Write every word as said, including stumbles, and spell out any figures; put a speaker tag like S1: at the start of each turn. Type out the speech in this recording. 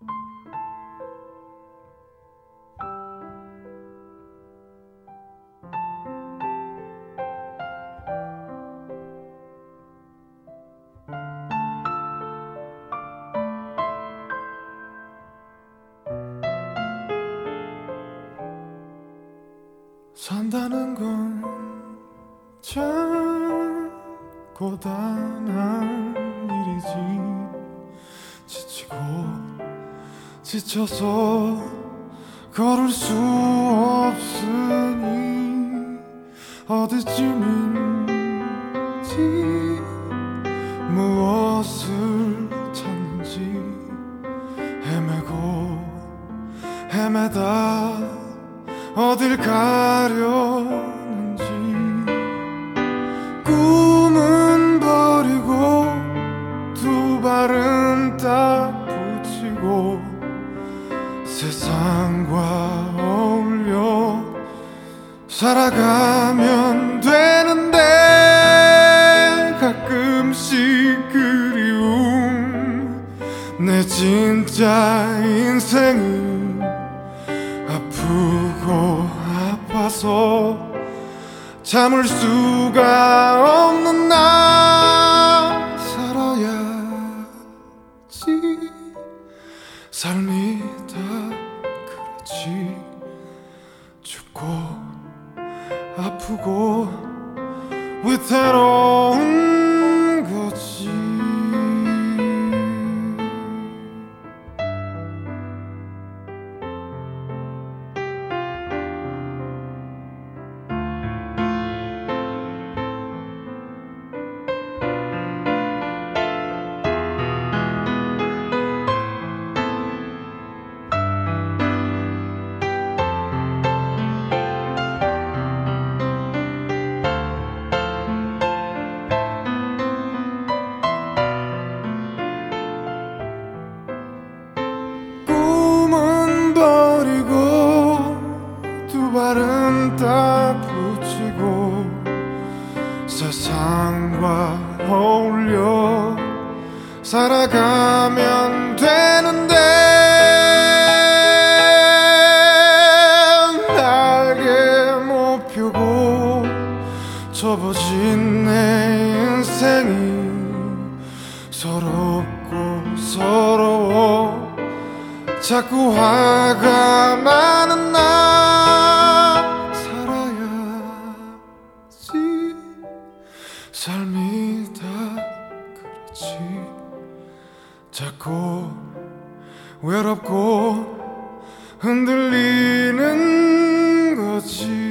S1: 산다는 건 참 고단한 일이지. 지치고 지쳐서 걸을 수 없으니 어디쯤인지 무엇을 찾는지 헤매고 헤매다 어딜 가려는지. 꿈은 버리고 두 발은 딱 붙이고 세상과 어울려 살아가면 되는데 가끔씩 그리움 내 진짜 인생은 아프고 아파서 참을 수가 없는 나 살아야지. 삶이 다 그렇지. 죽고 아프고 위태로운 거지. 발은 딱 붙이고 세상과 어울려 살아가면 되는데 날개 못 펴고 접어진 내 인생이 서럽고 서러워 자꾸 화가 나는 나 삶이 다 그렇지. 작고 외롭고 흔들리는 거지.